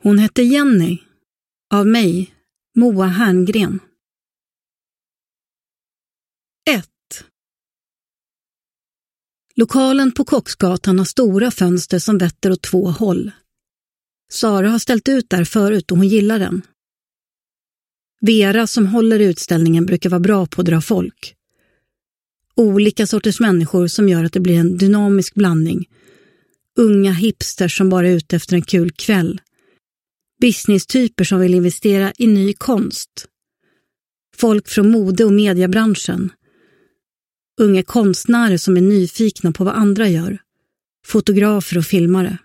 Hon hette Jenny. Av mig, Moa Herngren. 1. Lokalen på Kocksgatan har stora fönster som vetter åt 2 håll. Sara har ställt ut där förut och hon gillar den. Vera som håller utställningen brukar vara bra på att dra folk. Olika sorters människor som gör att det blir en dynamisk blandning. Unga hipsters som bara är ute efter en kul kväll. Businesstyper som vill investera i ny konst. Folk från mode- och mediebranschen. Unga konstnärer som är nyfikna på vad andra gör. Fotografer och filmare.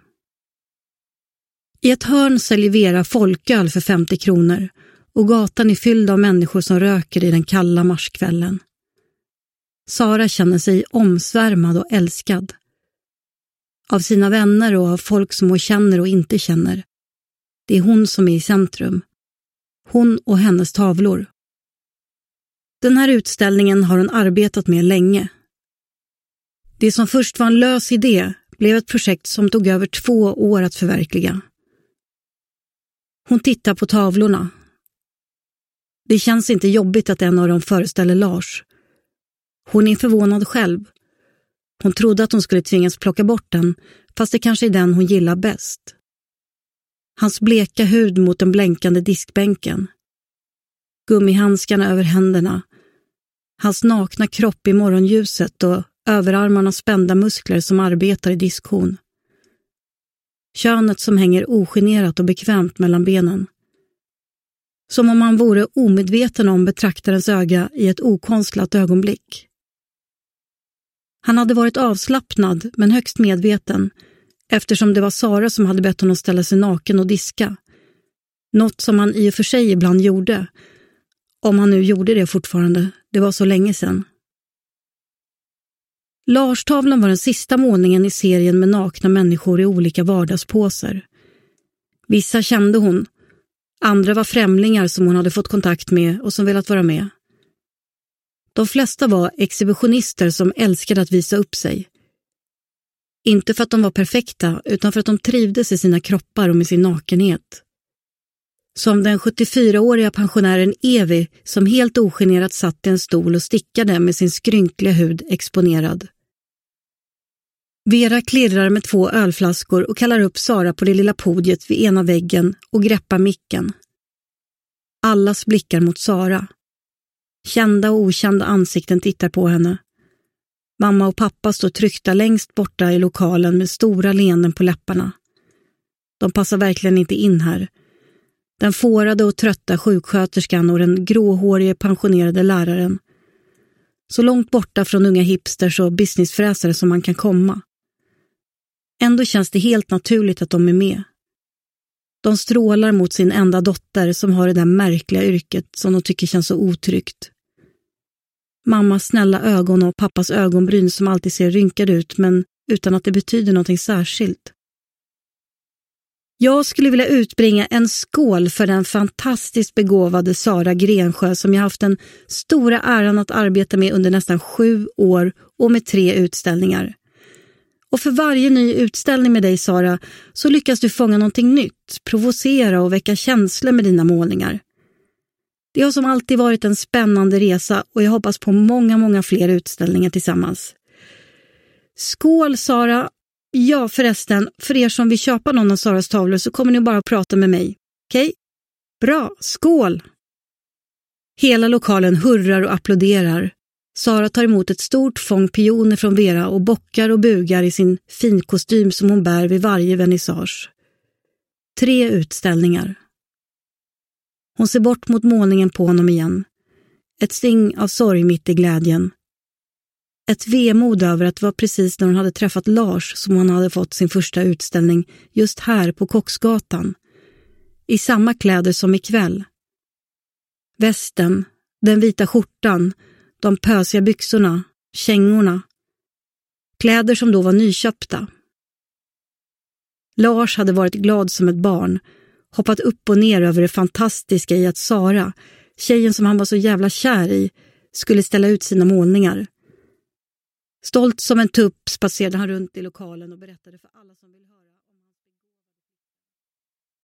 I ett hörn säljer Vera folköl för 50 kronor och gatan är fylld av människor som röker i den kalla marskvällen. Sara känner sig omsvärmad och älskad. Av sina vänner och av folk som hon känner och inte känner. Det är hon som är i centrum. Hon och hennes tavlor. Den här utställningen har hon arbetat med länge. Det som först var en lös idé blev ett projekt som tog över 2 år att förverkliga. Hon tittar på tavlorna. Det känns inte jobbigt att en av dem föreställer Lars. Hon är förvånad själv. Hon trodde att hon skulle tvingas plocka bort den, fast det kanske är den hon gillar bäst. Hans bleka hud mot den blänkande diskbänken. Gummihandskarna över händerna. Hans nakna kropp i morgonljuset och överarmarna spända muskler som arbetar i diskhon. Könet som hänger ogenerat och bekvämt mellan benen. Som om han vore omedveten om betraktarens öga i ett okonstlat ögonblick. Han hade varit avslappnad men högst medveten eftersom det var Sara som hade bett honom ställa sig naken och diska. Något som han i och för sig ibland gjorde. Om han nu gjorde det fortfarande, det var så länge sedan. Lars-tavlan var den sista målningen i serien med nakna människor i olika vardagspåser. Vissa kände hon, andra var främlingar som hon hade fått kontakt med och som velat vara med. De flesta var exhibitionister som älskade att visa upp sig. Inte för att de var perfekta utan för att de trivdes i sina kroppar och med sin nakenhet. Som den 74-åriga pensionären Evi som helt ogenerat satt i en stol och stickade med sin skrynkliga hud exponerad. Vera klirrar med 2 ölflaskor och kallar upp Sara på det lilla podiet vid ena väggen och greppar micken. Allas blickar mot Sara. Kända och okända ansikten tittar på henne. Mamma och pappa står tryckta längst borta i lokalen med stora leenden på läpparna. De passar verkligen inte in här. Den fårade och trötta sjuksköterskan och den gråhårige pensionerade läraren. Så långt borta från unga hipsters och businessfräsare som man kan komma. Ändå känns det helt naturligt att de är med. De strålar mot sin enda dotter som har det där märkliga yrket som de tycker känns så otryggt. Mammas snälla ögon och pappas ögonbryn som alltid ser rynkade ut men utan att det betyder någonting särskilt. Jag skulle vilja utbringa en skål för den fantastiskt begåvade Sara Grensjö som jag haft den stora äran att arbeta med under nästan 7 år och med 3 utställningar. Och för varje ny utställning med dig Sara så lyckas du fånga någonting nytt, provocera och väcka känslor med dina målningar. Det har som alltid varit en spännande resa och jag hoppas på många fler utställningar tillsammans. Skål Sara! Ja förresten, för er som vill köpa någon av Saras tavlor så kommer ni bara att prata med mig. Okej? Bra, skål! Hela lokalen hurrar och applåderar. Sara tar emot ett stort fång pioner från Vera och bockar och bugar i sin finkostym som hon bär vid varje vernissage. 3 utställningar. Hon ser bort mot målningen på honom igen. Ett sting av sorg mitt i glädjen. Ett vemod över att det var precis när hon hade träffat Lars som hon hade fått sin första utställning just här på Kocksgatan. I samma kläder som ikväll. Västen, den vita skjortan, de pösiga byxorna, kängorna. Kläder som då var nyköpta. Lars hade varit glad som ett barn, hoppat upp och ner över det fantastiska i att Sara, tjejen som han var så jävla kär i, skulle ställa ut sina målningar. Stolt som en tupp spatserade han runt i lokalen och berättade för alla som vill höra.